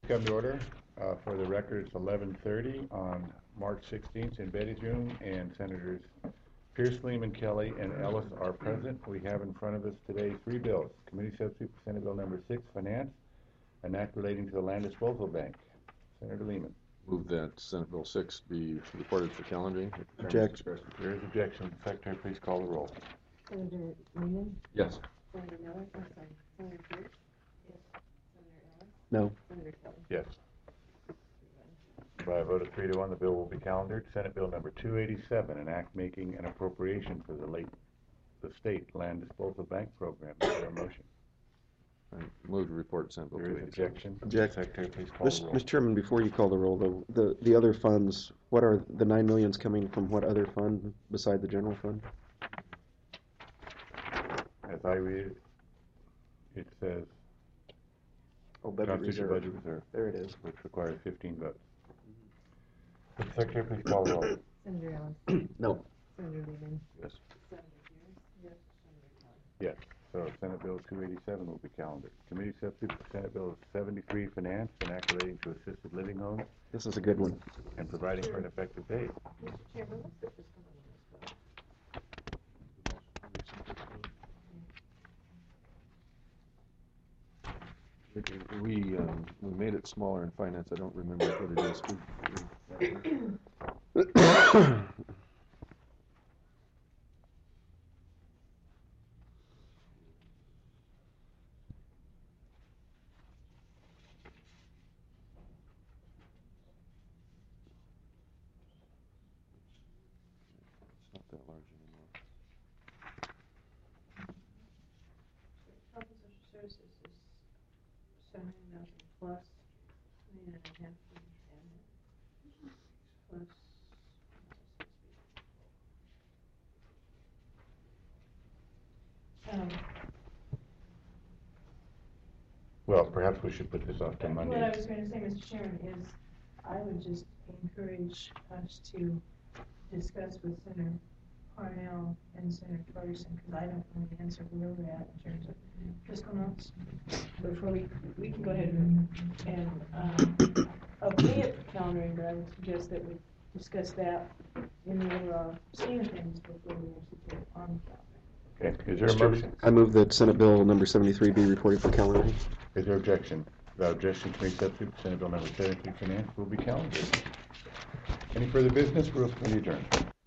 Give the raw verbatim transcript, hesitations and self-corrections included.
Come to order. Uh, for the record, it's eleven thirty on March sixteenth in Betty's room, and Senators Pierce, Lehman, Kelly, and Ellis are present. We have in front of us today three bills. Committee substitute for Senate Bill number six, Finance, an act relating to the Land Disposal Bank. Senator Lehman. Move that Senate Bill six be reported for calendaring. Object. There is objection. Secretary, please call the roll. Senator Lehman? Yes. Senator Miller? I'm sorry. Senator Pierce? Yes. Senator Ellis? No. Senator Kelly? Yes. By a vote of three to one, the bill will be calendared. Senate Bill number two eighty-seven, an act making an appropriation for the late, the state land disposal bank program. Is there a motion? I move to report Senate Bill There two is eighty-seven. objection. Object. Secretary, please call the roll. Mister Chairman, before you call the roll, though, the, the other funds, what are the nine millions coming from? What other fund beside the general fund? As I read it, it says Oh, budget Constitutional reserve. Budget Reserve, There it is. which requires fifteen votes. Would the Secretary please call the roll? Senator Ellis? No. Senator Lehman? Yes. Senator Pierce? Yes. Senator Kelly? Yes. So Senate Bill two eighty-seven will be calendared. Committee substitute for Senate Bill seventy-three, Finance, an act relating to assisted living homes This is a good one. and providing for an effective date. Mister Chairman, what's the fiscal notice? We, um, we made it smaller in finance. I don't remember what it is. We- It's not that large anymore. Health and Social Services is seven thousand plus nine and a half and plus. Um, Well, perhaps we should put this off to Monday. What I was going to say, Mister Chairman, is I would just encourage us to discuss with Senator Parnell and Senator Torgerson, because I don't know the answer where we're at in terms of fiscal notes. Before we, we can go ahead and, and, um, okay it for calendaring, but I would suggest that we discuss that in the overall scheme of things before we actually put it on the calendar. Okay, is there a Mister motion? I move that Senate Bill number seventy-three be reported for calendaring. Is there objection? Without objection, Committee substitute for Senate Bill number seventy-three, Finance will be calendared. Any further business? Rules Committee adjourned.